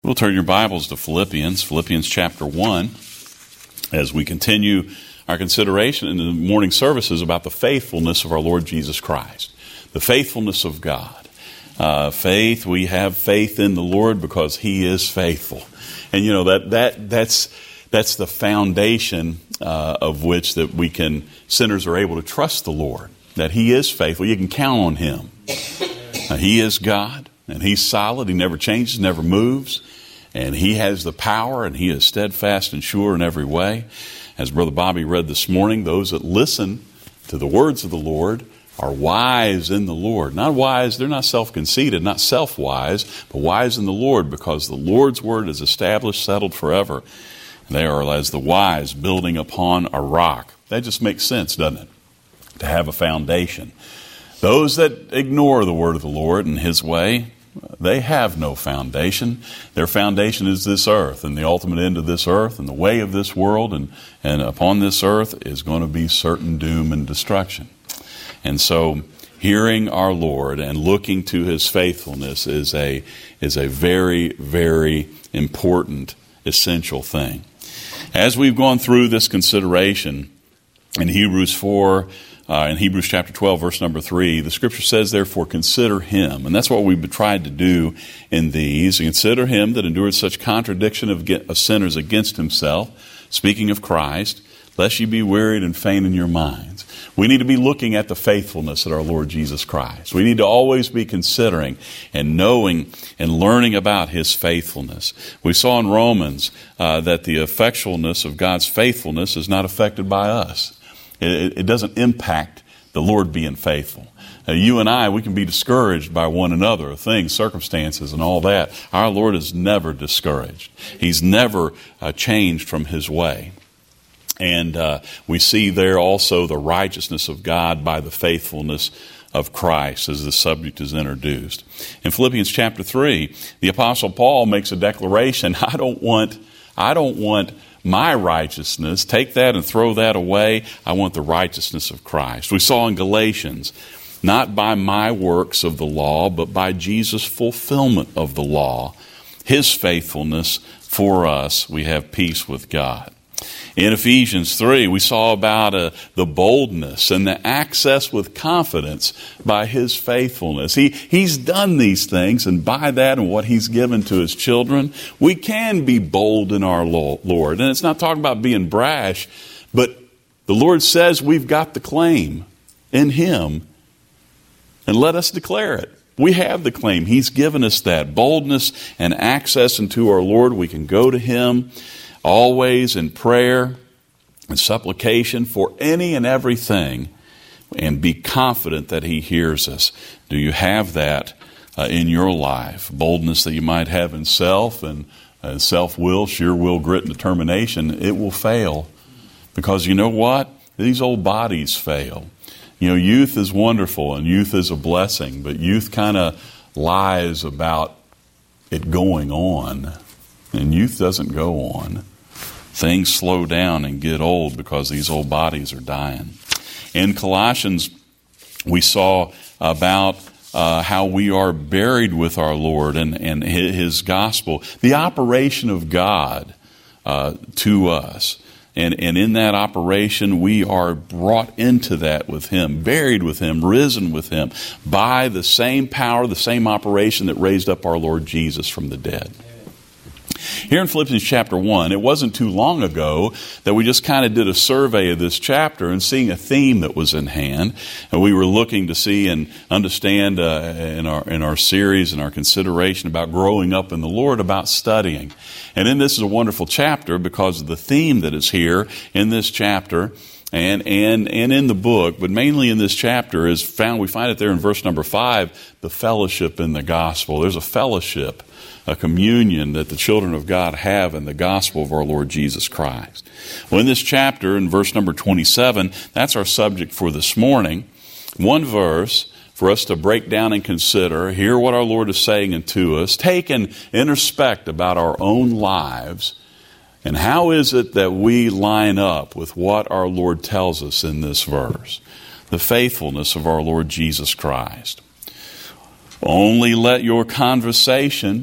We'll turn your Bibles to Philippians chapter 1, as we continue our consideration in the morning services about the faithfulness of our Lord Jesus Christ, the faithfulness of God. We have faith in the Lord because He is faithful. And you know, that's the foundation of which that sinners are able to trust the Lord, that He is faithful. You can count on Him. He is God, and He's solid. He never changes, never moves. And He has the power, and He is steadfast and sure in every way. As Brother Bobby read this morning, those that listen to the words of the Lord are wise in the Lord. Not wise, they're not self-conceited, not self-wise, but wise in the Lord, because the Lord's word is established, settled forever. And they are as the wise building upon a rock. That just makes sense, doesn't it? To have a foundation. Those that ignore the word of the Lord and His way, they have no foundation. Their foundation is this earth, and the ultimate end of this earth, and the way of this world, and upon this earth is going to be certain doom and destruction. And so, hearing our Lord and looking to His faithfulness is a very, very important, essential thing. As we've gone through this consideration in Hebrews 4, in Hebrews chapter 12, verse number 3, the Scripture says, therefore, consider Him. And that's what we've tried to do in these. Consider Him that endured such contradiction of sinners against Himself, speaking of Christ, lest ye be wearied and faint in your minds. We need to be looking at the faithfulness of our Lord Jesus Christ. We need to always be considering and knowing and learning about His faithfulness. We saw in Romans that the effectualness of God's faithfulness is not affected by us. It doesn't impact the Lord being faithful. You and I, we can be discouraged by one another, things, circumstances, and all that. Our Lord is never discouraged. He's never changed from His way. And we see there also the righteousness of God by the faithfulness of Christ as the subject is introduced. In Philippians chapter 3, the Apostle Paul makes a declaration, I don't want my righteousness, take that and throw that away. I want the righteousness of Christ. We saw in Galatians, not by my works of the law, but by Jesus' fulfillment of the law, His faithfulness for us, we have peace with God. In Ephesians 3, we saw about the boldness and the access with confidence by His faithfulness. He's done these things, and by that and what He's given to His children, we can be bold in our Lord. And it's not talking about being brash, but the Lord says we've got the claim in Him, and let us declare it. We have the claim. He's given us that boldness and access into our Lord. We can go to Him always in prayer and supplication for any and everything, and be confident that He hears us. Do you have that in your life? Boldness that you might have in self and self-will, sheer will, grit, and determination, it will fail. Because you know what? These old bodies fail. You know, youth is wonderful and youth is a blessing, but youth kind of lies about it going on. And youth doesn't go on. Things slow down and get old because these old bodies are dying. In Colossians, we saw about how we are buried with our Lord and His gospel, the operation of God to us. And in that operation, we are brought into that with Him, buried with Him, risen with Him, by the same power, the same operation that raised up our Lord Jesus from the dead. Here in Philippians chapter 1, it wasn't too long ago that we just kind of did a survey of this chapter and seeing a theme that was in hand. And we were looking to see and understand in our series and our consideration about growing up in the Lord, about studying. And then this is a wonderful chapter because of the theme that is here in this chapter and in the book, but mainly in this chapter we find it there in verse number 5, the fellowship in the gospel. There's a fellowship, a communion that the children of God have in the gospel of our Lord Jesus Christ. Well, in this chapter, in verse number 27, that's our subject for this morning. One verse for us to break down and consider, hear what our Lord is saying unto us, take and introspect about our own lives, and how is it that we line up with what our Lord tells us in this verse? The faithfulness of our Lord Jesus Christ. Only let your conversation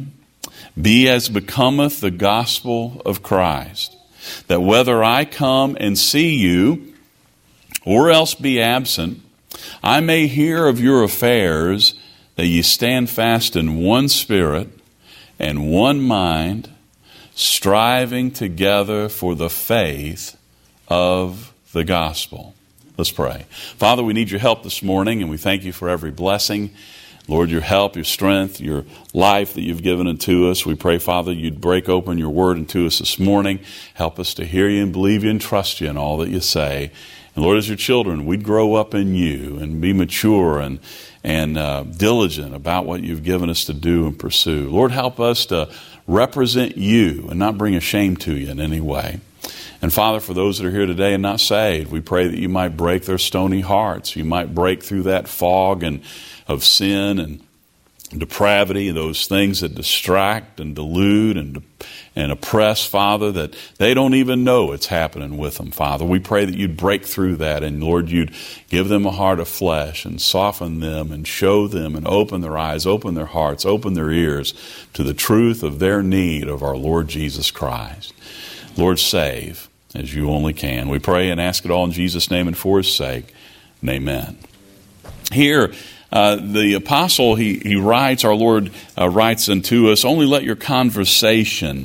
be as becometh the gospel of Christ, that whether I come and see you, or else be absent, I may hear of your affairs, that ye stand fast in one spirit and one mind, striving together for the faith of the gospel. Let's pray. Father, we need your help this morning, and we thank you for every blessing. Lord, your help, your strength, your life that you've given unto us. We pray, Father, you'd break open your word unto us this morning. Help us to hear you and believe you and trust you in all that you say. And Lord, as your children, we'd grow up in you and be mature and diligent about what you've given us to do and pursue. Lord, help us to represent you and not bring a shame to you in any way. And Father, for those that are here today and not saved, we pray that you might break their stony hearts. You might break through that fog of sin and depravity, those things that distract and delude and oppress, Father, that they don't even know it's happening with them, Father. We pray that you'd break through that, and Lord, you'd give them a heart of flesh and soften them and show them and open their eyes, open their hearts, open their ears to the truth of their need of our Lord Jesus Christ. Lord, save as you only can. We pray and ask it all in Jesus' name and for his sake. And amen. Here, the apostle, he writes, our Lord writes unto us, only let your conversation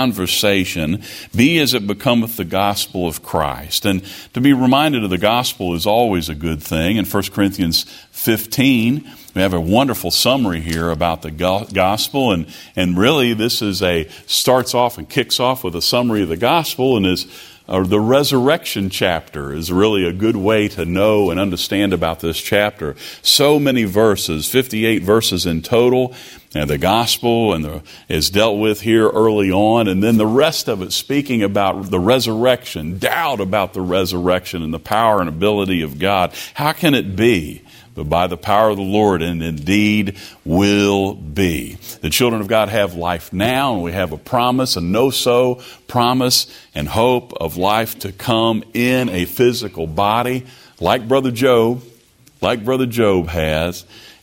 be as it becometh the gospel of Christ. And to be reminded of the gospel is always a good thing. In 1 Corinthians 15, we have a wonderful summary here about the gospel, and really this starts off and kicks off with a summary of the gospel, and the resurrection chapter is really a good way to know and understand about this chapter. So many verses, 58 verses in total, and the gospel is dealt with here early on, and then the rest of it speaking about the resurrection, doubt about the resurrection and the power and ability of God. How can it be? But by the power of the Lord, and indeed will be. The children of God have life now, and we have a promise, a no-so promise and hope of life to come in a physical body, like Brother Job has,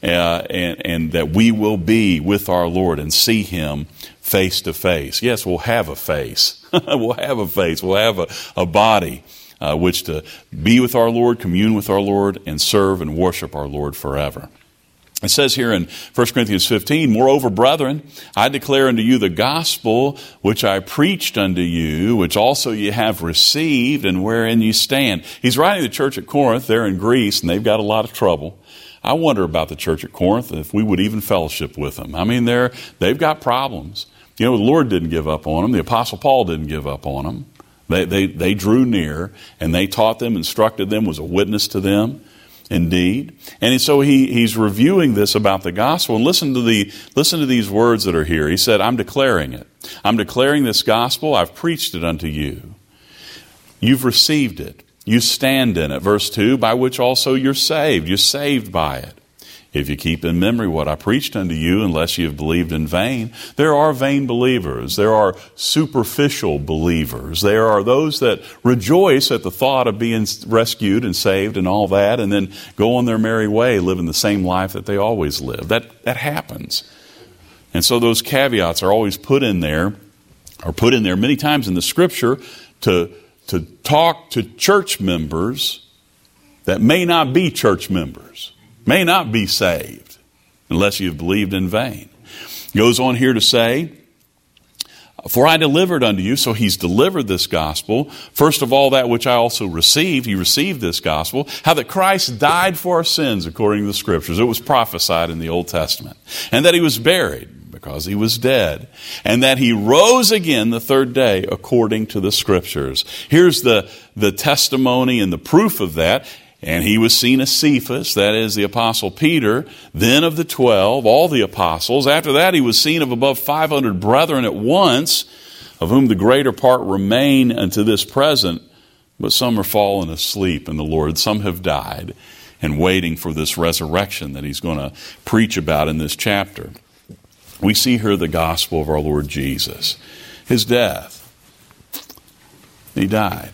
and that we will be with our Lord and see him face to face. Yes, we'll have a face. We'll have a face. We'll have a body. Which to be with our Lord, commune with our Lord, and serve and worship our Lord forever. It says here in 1 Corinthians 15, moreover, brethren, I declare unto you the gospel which I preached unto you, which also ye have received, and wherein ye stand. He's writing to the church at Corinth. They're in Greece, and they've got a lot of trouble. I wonder about the church at Corinth, if we would even fellowship with them. I mean, they've got problems. You know, the Lord didn't give up on them. The Apostle Paul didn't give up on them. They drew near, and they taught them, instructed them, was a witness to them, indeed. And so he's reviewing this about the gospel. And listen to these words that are here. He said, I'm declaring it. I'm declaring this gospel. I've preached it unto you. You've received it. You stand in it. Verse 2, by which also you're saved. You're saved by it. If you keep in memory what I preached unto you, unless you have believed in vain. There are vain believers. There are superficial believers. There are those that rejoice at the thought of being rescued and saved and all that, and then go on their merry way, living the same life that they always live. That happens. And so those caveats are always put in there many times in the Scripture to talk to church members that may not be church members. May not be saved unless you've believed in vain. He goes on here to say, for I delivered unto you, so he's delivered this gospel. First of all, that which I also received, he received this gospel, how that Christ died for our sins according to the Scriptures. It was prophesied in the Old Testament. And that he was buried because he was dead. And that he rose again the third day according to the Scriptures. Here's the testimony and the proof of that. And he was seen of Cephas, that is the apostle Peter, then of the 12, all the apostles. After that he was seen of above 500 brethren at once, of whom the greater part remain unto this present, but some are fallen asleep in the Lord. Some have died and waiting for this resurrection that he's going to preach about in this chapter. We see here the gospel of our Lord Jesus. His death. He died.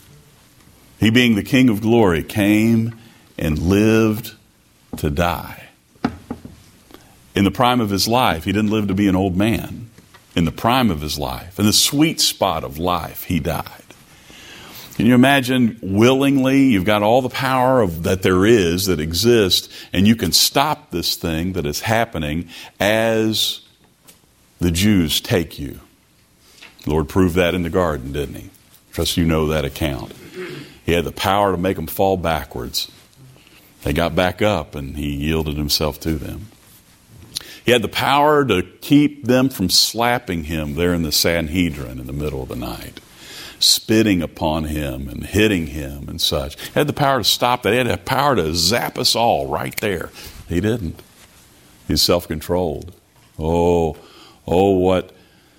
He, being the King of glory, came and lived to die. In the prime of his life, he didn't live to be an old man. in the prime of his life, in the sweet spot of life, he died. Can you imagine willingly, you've got all the power that there is, that exists, and you can stop this thing that is happening as the Jews take you. The Lord proved that in the garden, didn't he? Trust you know that account. He had the power to make them fall backwards. They got back up and he yielded himself to them. He had the power to keep them from slapping him there in the Sanhedrin in the middle of the night, spitting upon him and hitting him and such. He had the power to stop that. He had the power to zap us all right there. He didn't. He's self-controlled. What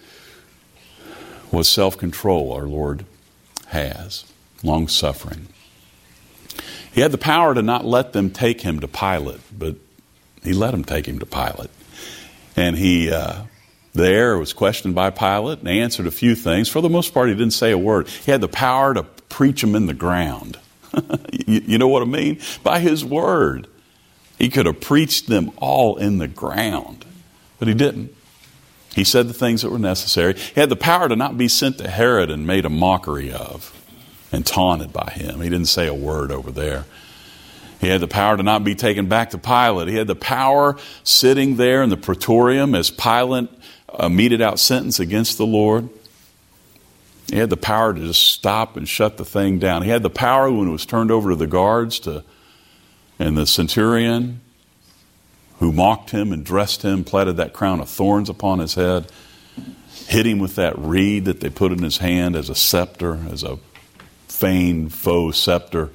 self-control our Lord has. Long-suffering. He had the power to not let them take him to Pilate, but he let them take him to Pilate. And he there was questioned by Pilate and answered a few things. For the most part, he didn't say a word. He had the power to preach them in the ground. You know what I mean? By his word. He could have preached them all in the ground, but he didn't. He said the things that were necessary. He had the power to not be sent to Herod and made a mockery of and taunted by him. He didn't say a word over there. He had the power to not be taken back to Pilate. He had the power sitting there in the praetorium as Pilate meted out sentence against the Lord. He had the power to just stop and shut the thing down. He had the power when it was turned over to the guards and the centurion who mocked him and dressed him, platted that crown of thorns upon his head, hit him with that reed that they put in his hand as a scepter, as a feigned faux scepter.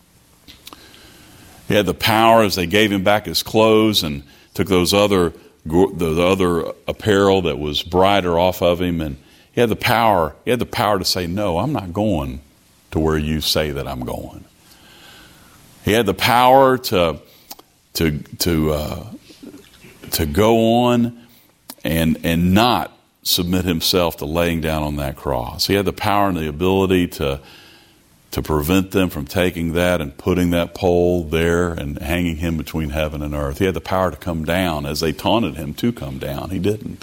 He had the power as they gave him back his clothes and took the other apparel that was brighter off of him, and he had the power to say, no, I'm not going to where you say that I'm going. He had the power to go on and not submit himself to laying down on that cross. He had the power and the ability to prevent them from taking that and putting that pole there and hanging him between heaven and earth. He had the power to come down as they taunted him to come down. He didn't.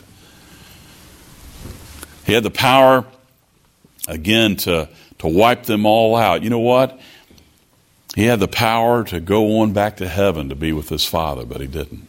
He had the power, again, to wipe them all out. You know what? He had the power to go on back to heaven to be with his Father, but he didn't.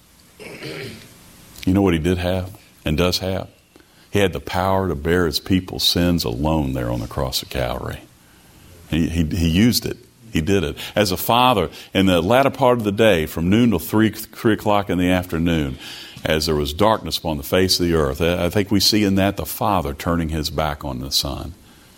You know what he did have and does have? He had the power to bear his people's sins alone there on the cross of Calvary. He used it. He did it. As a father, in the latter part of the day, from noon till 3 o'clock in the afternoon, as there was darkness upon the face of the earth, I think we see in that the Father turning his back on the Son.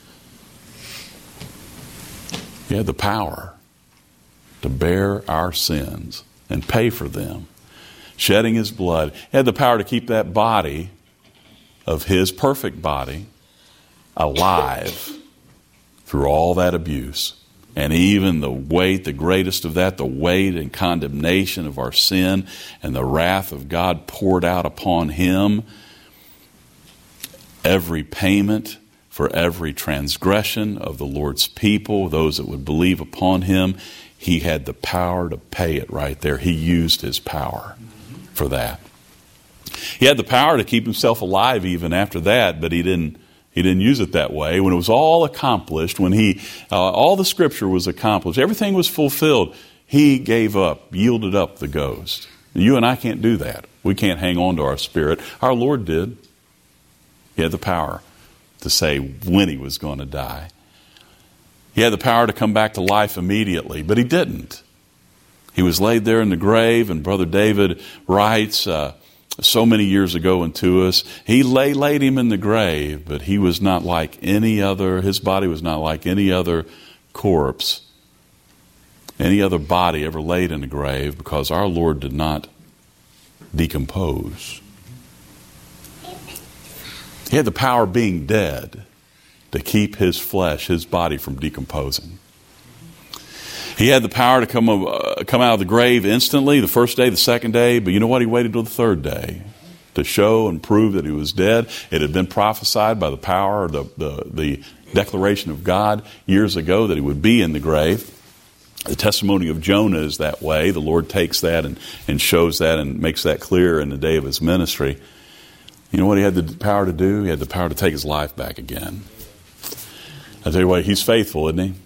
He had the power to bear our sins and pay for them, shedding his blood. He had the power to keep that body of his perfect body alive through all that abuse. And even the weight, the greatest of that, the weight and condemnation of our sin and the wrath of God poured out upon him. Every payment for every transgression of the Lord's people, those that would believe upon him, he had the power to pay it right there. He used his power for that. He had the power to keep himself alive even after that, but he didn't use it that way. When it was all accomplished, when all the Scripture was accomplished, everything was fulfilled, he gave up, yielded up the ghost. You and I can't do that. We can't hang on to our spirit. Our Lord did. He had the power to say when he was going to die. He had the power to come back to life immediately, but he didn't. He was laid there in the grave, and Brother David writes, so many years ago into us, he laid him in the grave, but he was not like any other, his body was not like any other corpse, any other body ever laid in the grave, because our Lord did not decompose. He had the power of being dead to keep his flesh, his body from decomposing. He had the power to come out of the grave instantly, the first day, the second day, but you know what? He waited till the third day to show and prove that he was dead. It had been prophesied by the power, the declaration of God years ago that he would be in the grave. The testimony of Jonah is that way. The Lord takes that and shows that and makes that clear in the day of his ministry. You know what he had the power to do? He had the power to take his life back again. I tell you what, he's faithful, isn't he?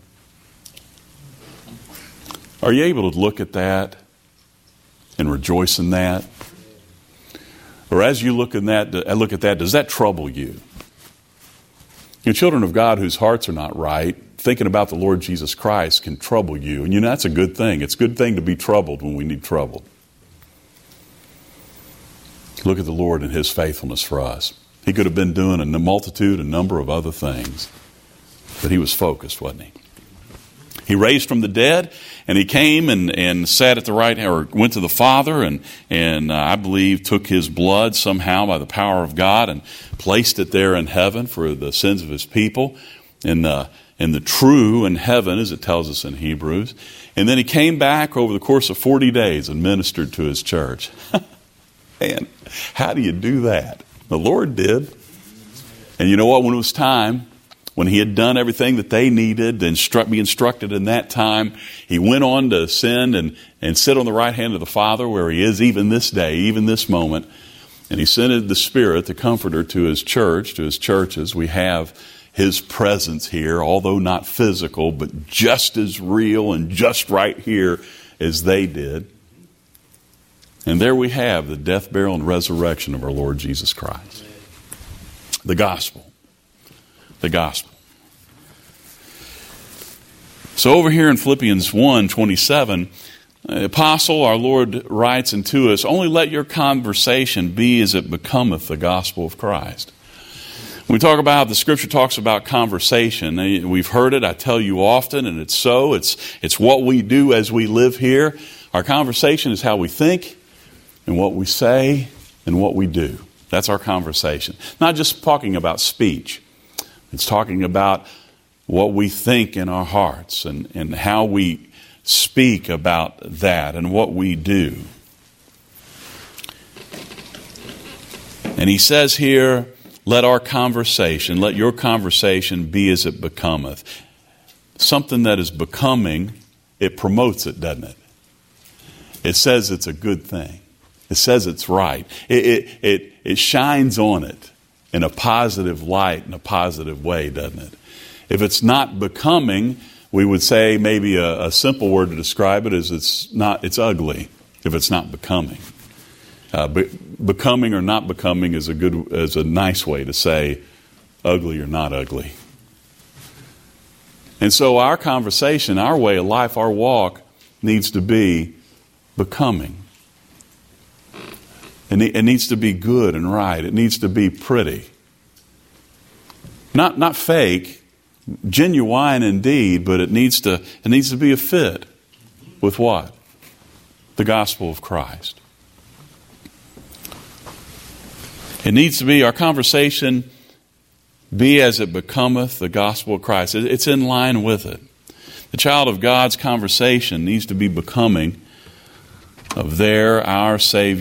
Are you able to look at that and rejoice in that? Or as you look at that, does that trouble you? You children of God whose hearts are not right, thinking about the Lord Jesus Christ can trouble you. And that's a good thing. It's a good thing to be troubled when we need trouble. Look at the Lord and his faithfulness for us. He could have been doing a number of other things. But he was focused, wasn't he? He raised from the dead, and he came and sat at the right hand, or went to the Father, and I believe took his blood somehow by the power of God and placed it there in heaven for the sins of his people, in the true in heaven, as it tells us in Hebrews. And then he came back over the course of 40 days and ministered to his church. Man, how do you do that? The Lord did. And you know what? When it was time, when he had done everything that they needed, be instructed in that time, he went on to ascend and sit on the right hand of the Father, where he is even this day, even this moment. And he sent the Spirit, the Comforter, to his church, to his churches. We have his presence here, although not physical, but just as real and just right here as they did. And there we have the death, burial, and resurrection of our Lord Jesus Christ. The gospel. The gospel. So over here in Philippians 1:27, the apostle, our Lord, writes unto us, only let your conversation be as it becometh the gospel of Christ. When we talk about, the scripture talks about conversation, we've heard it, I tell you often, and it's so. It's what we do as we live here. Our conversation is how we think and what we say and what we do. That's our conversation. Not just talking about speech. It's talking about what we think in our hearts and how we speak about that and what we do. And he says here, let your conversation be as it becometh. Something that is becoming, it promotes it, doesn't it? It says it's a good thing. It says it's right. It shines on it in a positive light, in a positive way, doesn't it? If it's not becoming, we would say maybe a simple word to describe it is it's ugly. If it's not becoming, becoming or not becoming is a nice way to say ugly or not ugly. And so our conversation, our way of life, our walk needs to be becoming. It needs to be good and right. It needs to be pretty. Not fake, genuine indeed, but it needs to be a fit with what? The gospel of Christ. It needs to be, our conversation be as it becometh the gospel of Christ. It's in line with it. The child of God's conversation needs to be becoming of our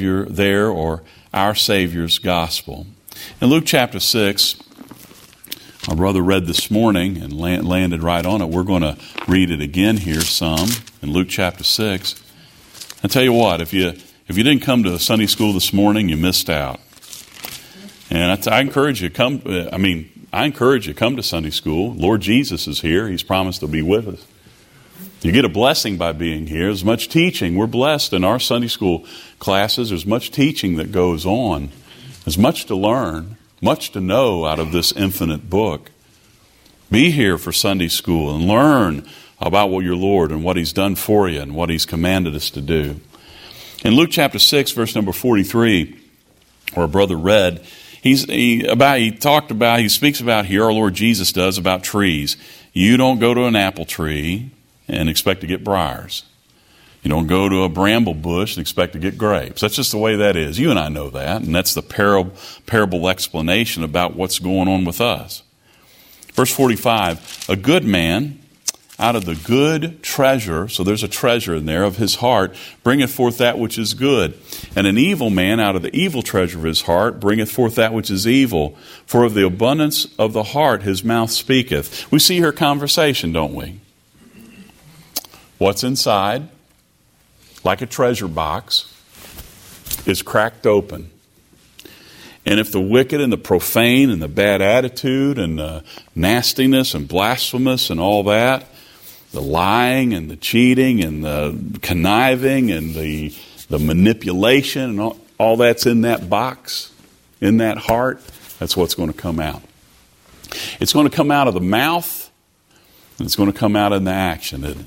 Savior's gospel. In Luke chapter 6, our brother read this morning and landed right on it. We're going to read it again here some in Luke chapter 6. I'll tell you what, if you didn't come to Sunday school this morning, you missed out. And I encourage you come to Sunday school. Lord Jesus is here. He's promised to be with us. You get a blessing by being here. There's much teaching. We're blessed in our Sunday school classes. There's much teaching that goes on. There's much to learn, much to know out of this infinite book. Be here for Sunday school and learn about what your Lord and what He's done for you and what He's commanded us to do. In Luke chapter 6, verse number 43, our brother read, he speaks about here, our Lord Jesus does, about trees. You don't go to an apple tree and expect to get briars. You don't go to a bramble bush and expect to get grapes. That's just the way that is. You and I know that, and that's the parable explanation about what's going on with us. Verse 45, a good man out of the good treasure, so there's a treasure in there, of his heart, bringeth forth that which is good. And an evil man out of the evil treasure of his heart bringeth forth that which is evil. For of the abundance of the heart his mouth speaketh. We see her conversation, don't we? What's inside, like a treasure box, is cracked open. And if the wicked and the profane and the bad attitude and the nastiness and blasphemous and all that, the lying and the cheating and the conniving and the manipulation and all that's in that box, in that heart, that's what's going to come out. It's going to come out of the mouth, and it's going to come out in the action, isn't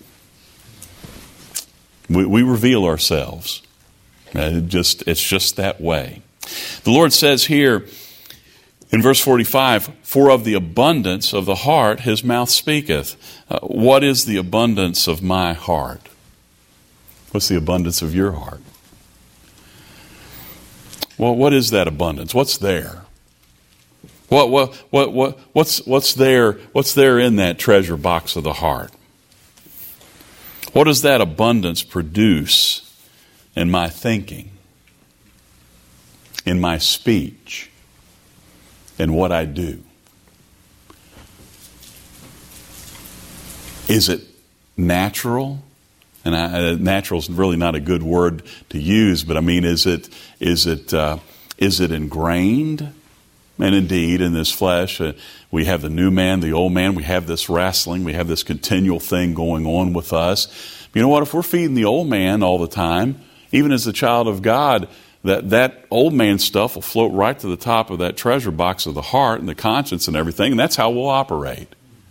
it? We reveal ourselves. It's just that way. The Lord says here in verse 45, "For of the abundance of the heart his mouth speaketh." What is the abundance of my heart? What's the abundance of your heart? Well, what is that abundance? What's there? What's there? What's there in that treasure box of the heart? What does that abundance produce in my thinking, in my speech, in what I do? Is it natural? And natural is really not a good word to use, but I mean, is it ingrained? And indeed, in this flesh, we have the new man, the old man. We have this wrestling. We have this continual thing going on with us. You know what? If we're feeding the old man all the time, even as a child of God, that old man stuff will float right to the top of that treasure box of the heart and the conscience and everything, and that's how we'll operate.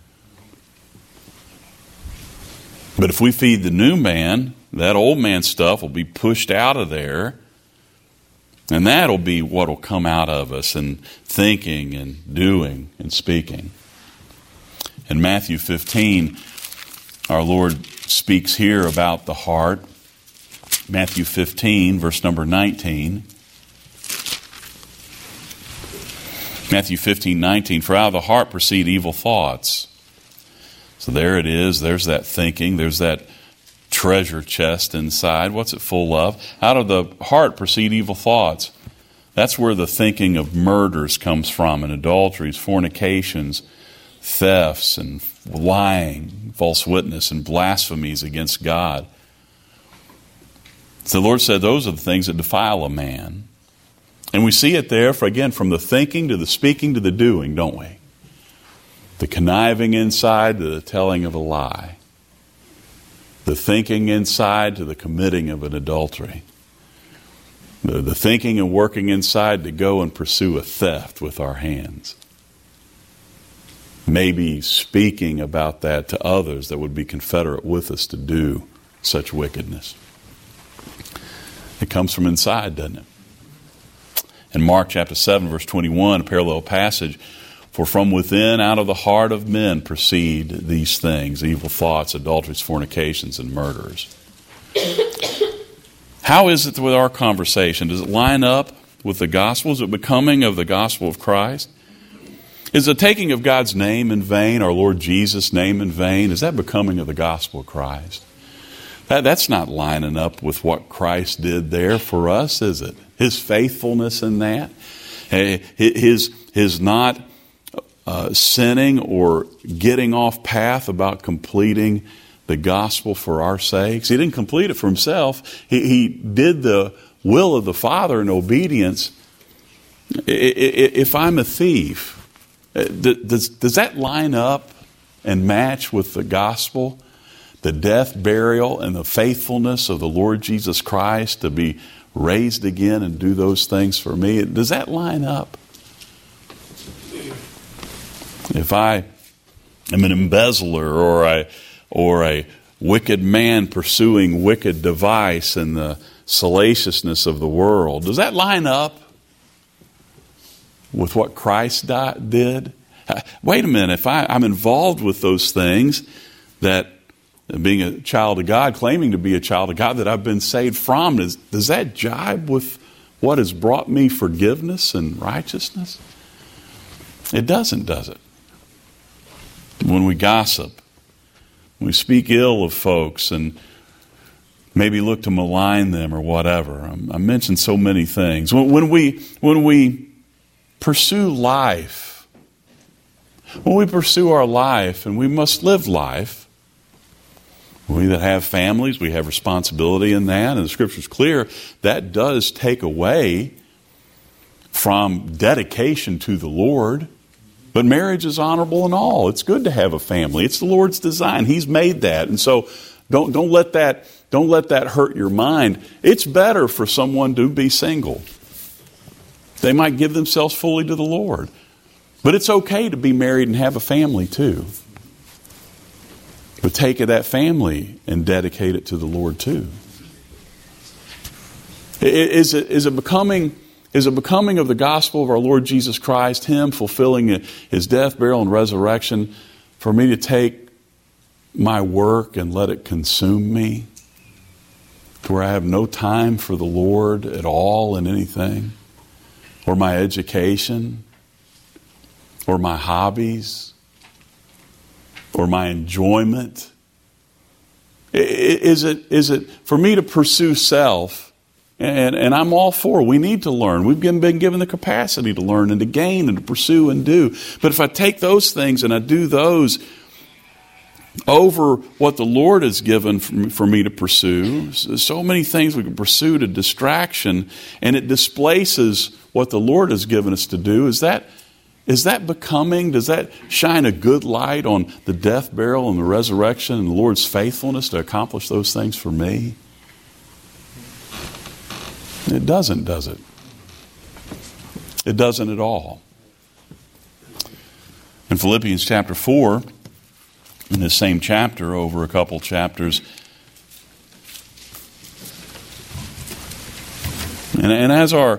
But if we feed the new man, that old man stuff will be pushed out of there, and that'll be what will come out of us in thinking and doing and speaking. In Matthew 15, our Lord speaks here about the heart. Matthew 15, verse number 19. Matthew 15:19, "For out of the heart proceed evil thoughts." So there it is. There's that thinking. There's that treasure chest inside. What's it full of? Out of the heart proceed evil thoughts. That's where the thinking of murders comes from, and adulteries, fornications, thefts, and lying, false witness, and blasphemies against God. So the Lord said those are the things that defile a man. And we see it there, from the thinking to the speaking to the doing, don't we? The conniving inside to the telling of a lie. The thinking inside to the committing of an adultery. The thinking and working inside to go and pursue a theft with our hands. Maybe speaking about that to others that would be confederate with us to do such wickedness. It comes from inside, doesn't it? In Mark chapter 7, verse 21, a parallel passage, "For from within, out of the heart of men proceed these things, evil thoughts, adulteries, fornications, and murders." How is it with our conversation? Does it line up with the gospel? Is it becoming of the gospel of Christ? Is the taking of God's name in vain, our Lord Jesus' name in vain? Is that becoming of the gospel of Christ? That's not lining up with what Christ did there for us, is it? His faithfulness in that. His not sinning or getting off path about completing the gospel for our sakes. He didn't complete it for himself. He did the will of the Father in obedience. If I'm a thief, does that line up and match with the gospel? The death, burial, and the faithfulness of the Lord Jesus Christ to be raised again and do those things for me. Does that line up? If I am an embezzler or a wicked man pursuing wicked device and the salaciousness of the world, does that line up with what Christ did? Wait a minute, if I'm involved with those things, that being a child of God, claiming to be a child of God that I've been saved from, does that jibe with what has brought me forgiveness and righteousness? It doesn't, does it? When we gossip, when we speak ill of folks and maybe look to malign them or whatever. I mentioned so many things. When we pursue life, when we pursue our life, and we must live life, we that have families, we have responsibility in that, and the Scripture's clear, that does take away from dedication to the Lord. But marriage is honorable and all. It's good to have a family. It's the Lord's design. He's made that. And so don't let that hurt your mind. It's better for someone to be single. They might give themselves fully to the Lord. But it's okay to be married and have a family too. But take that family and dedicate it to the Lord too. Is it becoming of the gospel of our Lord Jesus Christ, Him fulfilling His death, burial, and resurrection, for me to take my work and let it consume me, to where I have no time for the Lord at all in anything, or my education, or my hobbies, or my enjoyment? Is it for me to pursue self? And I'm all for it. We need to learn. We've been given the capacity to learn and to gain and to pursue and do. But if I take those things and I do those over what the Lord has given for me to pursue, so many things we can pursue to distraction, and it displaces what the Lord has given us to do, is that becoming? Does that shine a good light on the death, burial, and the resurrection and the Lord's faithfulness to accomplish those things for me? It doesn't, does it? It doesn't at all. In Philippians chapter 4, in this same chapter, over a couple chapters, and as our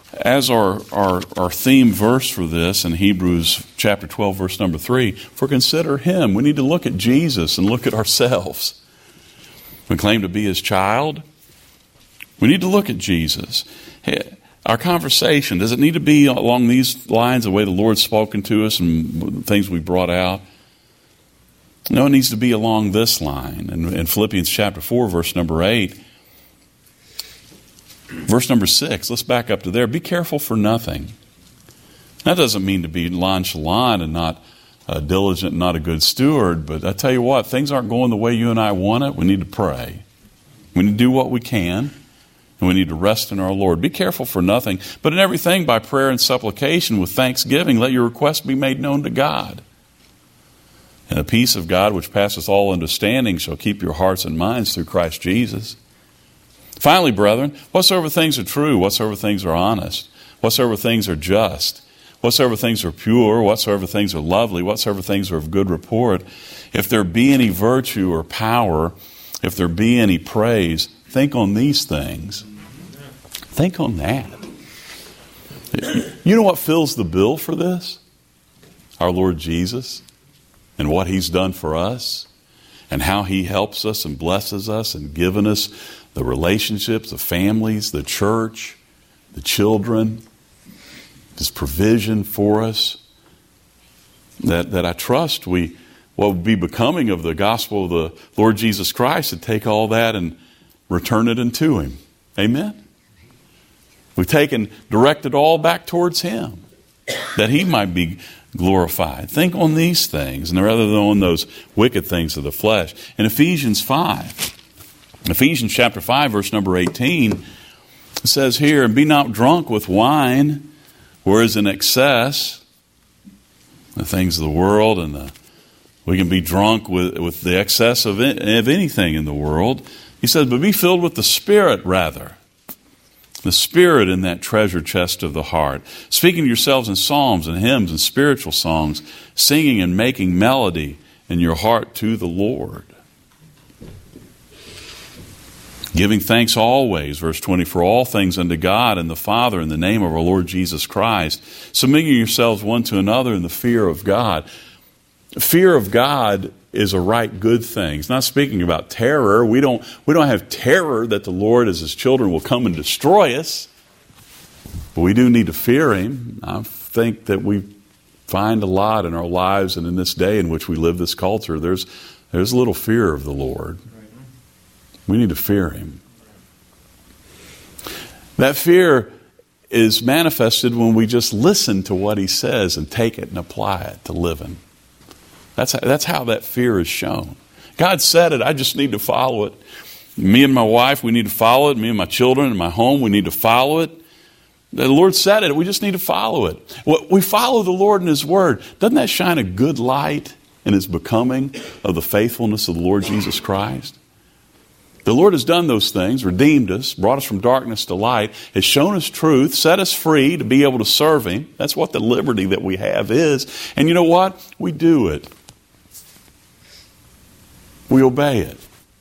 theme verse for this in Hebrews chapter 12, verse number 3, for consider Him. We need to look at Jesus and look at ourselves. We claim to be His child. We need to look at Jesus. Our conversation, does it need to be along these lines, the way the Lord's spoken to us and things we brought out? No, it needs to be along this line. In Philippians chapter 4, verse number 8, verse number 6, let's back up to there. Be careful for nothing. That doesn't mean to be nonchalant and not diligent and not a good steward, but I tell you what, things aren't going the way you and I want it. We need to pray. We need to do what we can. And we need to rest in our Lord. Be careful for nothing, but in everything by prayer and supplication with thanksgiving, let your requests be made known to God. And the peace of God, which passeth all understanding, shall keep your hearts and minds through Christ Jesus. Finally, brethren, whatsoever things are true, whatsoever things are honest, whatsoever things are just, whatsoever things are pure, whatsoever things are lovely, whatsoever things are of good report, if there be any virtue or power, if there be any praise, think on these things. Think on that. You know what fills the bill for this? Our Lord Jesus and what He's done for us and how He helps us and blesses us and given us the relationships, the families, the church, the children, His provision for us. That I trust what would be becoming of the gospel of the Lord Jesus Christ to take all that and return it unto Him. Amen? We've directed all back towards Him, that He might be glorified. Think on these things, and rather than on those wicked things of the flesh. In Ephesians chapter 5, verse number 18, it says here, and be not drunk with wine, whereas in excess, the things of the world, and we can be drunk with the excess of anything in the world. He says, but be filled with the Spirit rather. The Spirit in that treasure chest of the heart. Speaking to yourselves in psalms and hymns and spiritual songs, singing and making melody in your heart to the Lord. Giving thanks always, verse 20, for all things unto God and the Father in the name of our Lord Jesus Christ, submitting yourselves one to another in the fear of God. Fear of God is a right good thing. It's not speaking about terror. We don't have terror that the Lord as His children will come and destroy us. But we do need to fear Him. I think that we find a lot in our lives and in this day in which we live this culture, there's a little fear of the Lord. We need to fear Him. That fear is manifested when we just listen to what He says and take it and apply it to living. That's how that fear is shown. God said it, I just need to follow it. Me and my wife, we need to follow it. Me and my children and my home, we need to follow it. The Lord said it. We just need to follow it. We follow the Lord and His Word. Doesn't that shine a good light and is becoming of the faithfulness of the Lord Jesus Christ? The Lord has done those things, redeemed us, brought us from darkness to light, has shown us truth, set us free to be able to serve Him. That's what the liberty that we have is. And you know what? We do it. We obey it.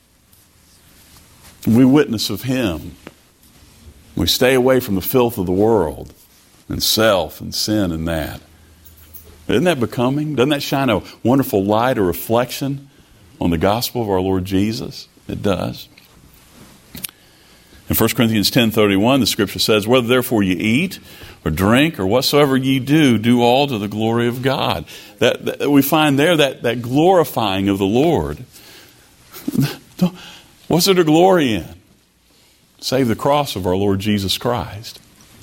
We witness of Him. We stay away from the filth of the world and self and sin and that. Isn't that becoming? Doesn't that shine a wonderful light, a reflection on the gospel of our Lord Jesus? It does. In 1 Corinthians 10:31, the Scripture says, "Whether therefore ye eat or drink or whatsoever ye do, do all to the glory of God." That we find there that glorifying of the Lord. What's there to glory in? Save the cross of our Lord Jesus Christ.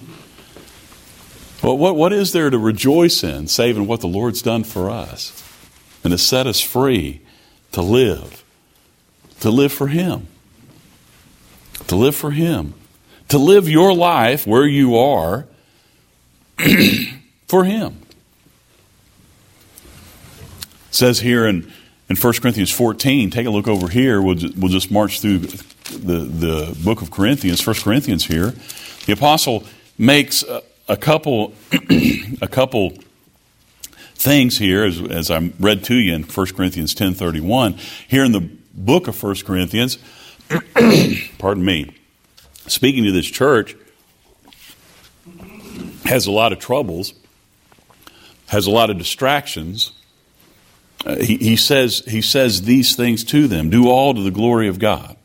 Well, what is there to rejoice in, saving what the Lord's done for us and to set us free to live for Him. To live for Him. To live your life where you are for Him. It says here in 1 Corinthians 14, take a look over here. We'll just march through the book of Corinthians, 1 Corinthians here. The apostle makes a couple things here, as I read to you in 1 Corinthians 10:31. Here in the book of 1 Corinthians, pardon me, speaking to this church, has a lot of troubles, has a lot of distractions. He says these things to them. Do all to the glory of God.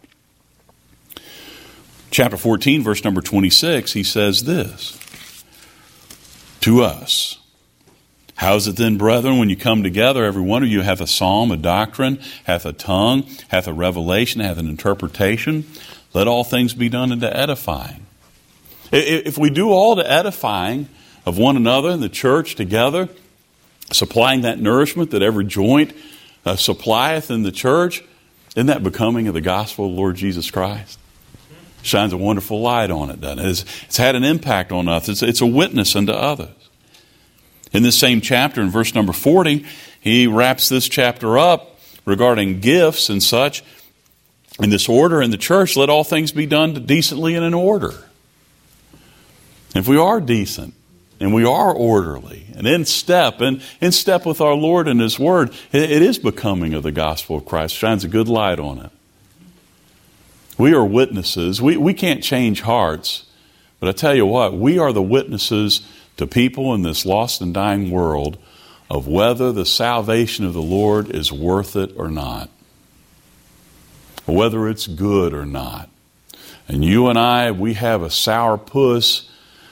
Chapter 14, verse number 26, he says this to us. How is it then, brethren, when you come together, every one of you hath a psalm, a doctrine, hath a tongue, hath a revelation, hath an interpretation? Let all things be done unto edifying. If we do all to edifying of one another in the church together, supplying that nourishment that every joint supplieth in the church, isn't that becoming of the gospel of the Lord Jesus Christ? Shines a wonderful light on it, doesn't it? It's had an impact on us. It's a witness unto others. In this same chapter, in verse number 40, he wraps this chapter up regarding gifts and such. In this order in the church, let all things be done decently and in order. If we are decent and we are orderly and in step with our Lord and His Word, it is becoming of the gospel of Christ. Shines a good light on it. We are witnesses. We can't change hearts. But I tell you what, we are the witnesses to people in this lost and dying world of whether the salvation of the Lord is worth it or not. Or whether it's good or not. And you and I, we have a sourpuss,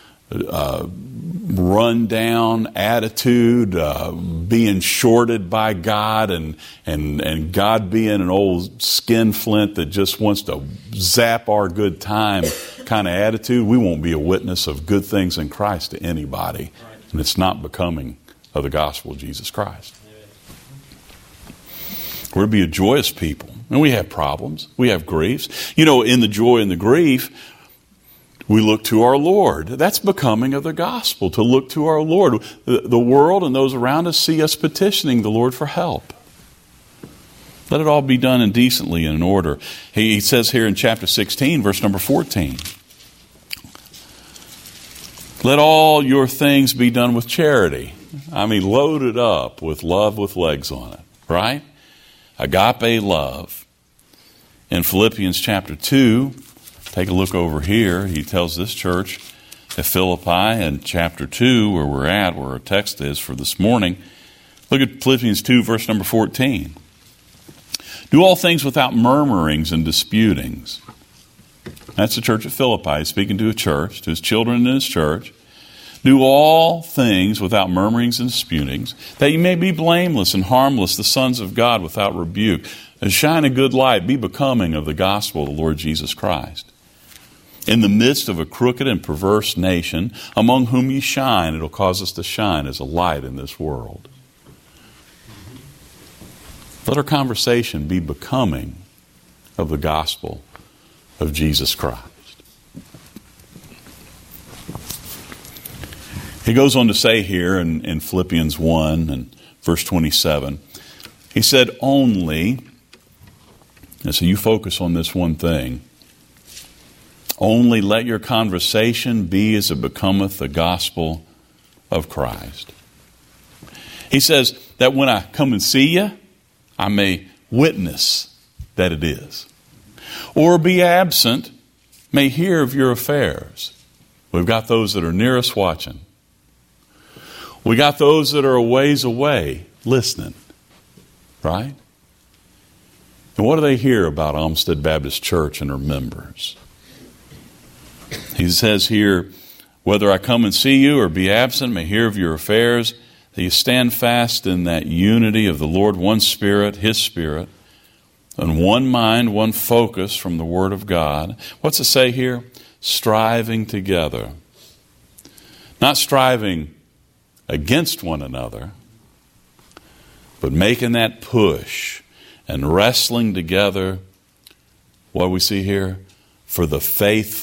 run down attitude, being shorted by God and God being an old skinflint that just wants to zap our good time kind of attitude. We won't be a witness of good things in Christ to anybody. And it's not becoming of the gospel of Jesus Christ. We're to be a joyous people. And we have problems. We have griefs. You know, in the joy and the grief, we look to our Lord. That's becoming of the gospel, to look to our Lord. The world and those around us see us petitioning the Lord for help. Let it all be done indecently and in order. He says here in chapter 16, verse number 14, let all your things be done with charity. I mean, loaded up with love with legs on it, right? Agape love. In Philippians chapter 2, take a look over here. He tells this church at Philippi in chapter 2, where we're at, where our text is for this morning. Look at Philippians 2, verse number 14. Do all things without murmurings and disputings. That's the church at Philippi. He's speaking to a church, to his children in his church. Do all things without murmurings and disputings, that you may be blameless and harmless, the sons of God without rebuke. And shine a good light, be becoming of the gospel of the Lord Jesus Christ. In the midst of a crooked and perverse nation, among whom you shine, it'll cause us to shine as a light in this world. Let our conversation be becoming of the gospel of Jesus Christ. He goes on to say here in Philippians 1 and verse 27, he said, only, and so you focus on this one thing, only let your conversation be as it becometh the gospel of Christ. He says that when I come and see you, I may witness that it is. Or be absent, may hear of your affairs. We've got those that are near us watching. We got those that are a ways away listening. Right? And what do they hear about Olmsted Baptist Church and her members? He says here, whether I come and see you or be absent, may hear of your affairs, that you stand fast in that unity of the Lord, one Spirit, His Spirit, and one mind, one focus from the Word of God. What's it say here? Striving together. Not striving against one another, but making that push and wrestling together, what do we see here? For the faith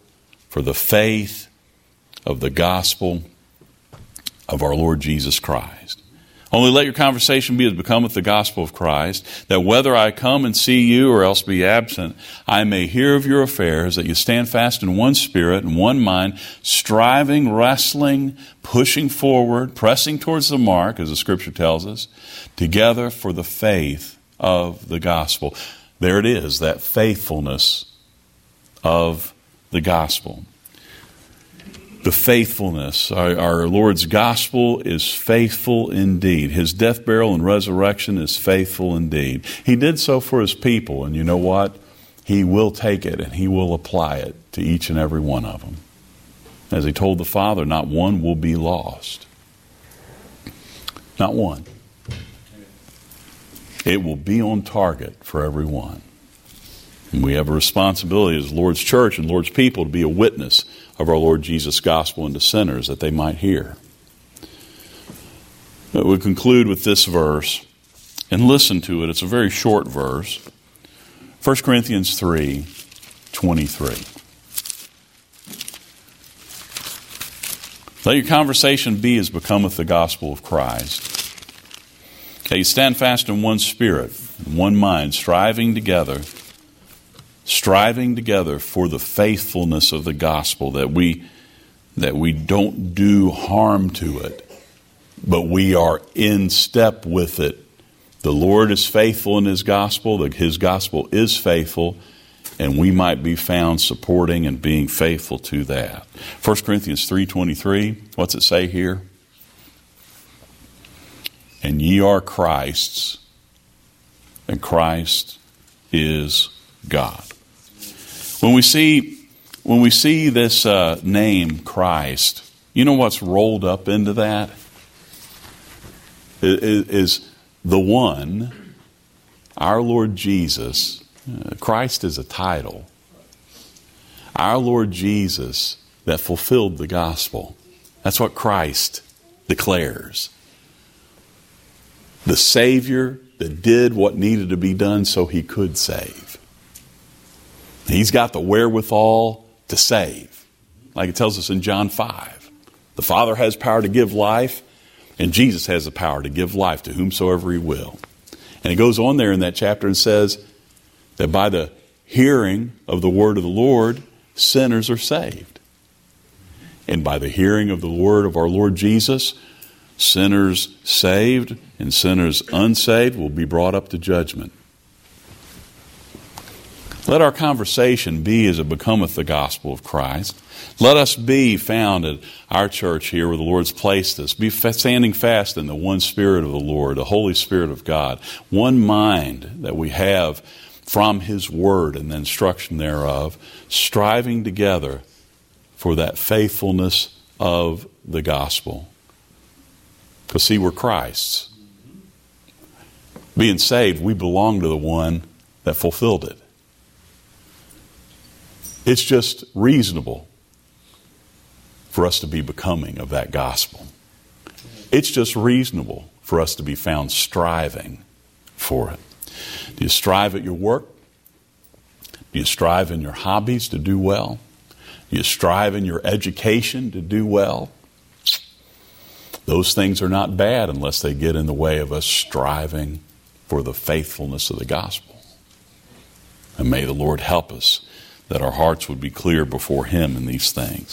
of the gospel of our Lord Jesus Christ. Only let your conversation be as becometh the gospel of Christ, that whether I come and see you or else be absent, I may hear of your affairs, that you stand fast in one spirit and one mind, striving, wrestling, pushing forward, pressing towards the mark, as the Scripture tells us, together for the faith of the gospel. There it is, that faithfulness of the gospel. The faithfulness. Our Lord's gospel is faithful indeed. His death, burial, and resurrection is faithful indeed. He did so for His people, and you know what? He will take it and He will apply it to each and every one of them. As He told the Father, not one will be lost. Not one. It will be on target for every one. And we have a responsibility as Lord's church and Lord's people to be a witness of our Lord Jesus' gospel unto sinners that they might hear. But we conclude with this verse and listen to it. It's a very short verse. 1 Corinthians 3:23. Let your conversation be as becometh the gospel of Christ. Okay, you stand fast in one spirit, in one mind, striving together for the faithfulness of the gospel, that we don't do harm to it, but we are in step with it. The Lord is faithful in His gospel, His gospel is faithful, and we might be found supporting and being faithful to that. 1 Corinthians 3:23, what's it say here? And ye are Christ's, and Christ is God. When we see this name Christ, you know what's rolled up into that? Is the one, our Lord Jesus. Christ is a title. Our Lord Jesus that fulfilled the gospel. That's what Christ declares. The Savior that did what needed to be done so He could save. He's got the wherewithal to save. Like it tells us in John 5. The Father has power to give life, and Jesus has the power to give life to whomsoever He will. And it goes on there in that chapter and says that by the hearing of the word of the Lord, sinners are saved. And by the hearing of the word of our Lord Jesus, sinners saved and sinners unsaved will be brought up to judgment. Let our conversation be as it becometh the gospel of Christ. Let us be found at our church here where the Lord's placed us. Be standing fast in the one Spirit of the Lord, the Holy Spirit of God. One mind that we have from His Word and the instruction thereof, striving together for that faithfulness of the gospel. Because see, we're Christ's. Being saved, we belong to the one that fulfilled it. It's just reasonable for us to be becoming of that gospel. It's just reasonable for us to be found striving for it. Do you strive at your work? Do you strive in your hobbies to do well? Do you strive in your education to do well? Those things are not bad unless they get in the way of us striving for the faithfulness of the gospel. And may the Lord help us that our hearts would be clear before Him in these things.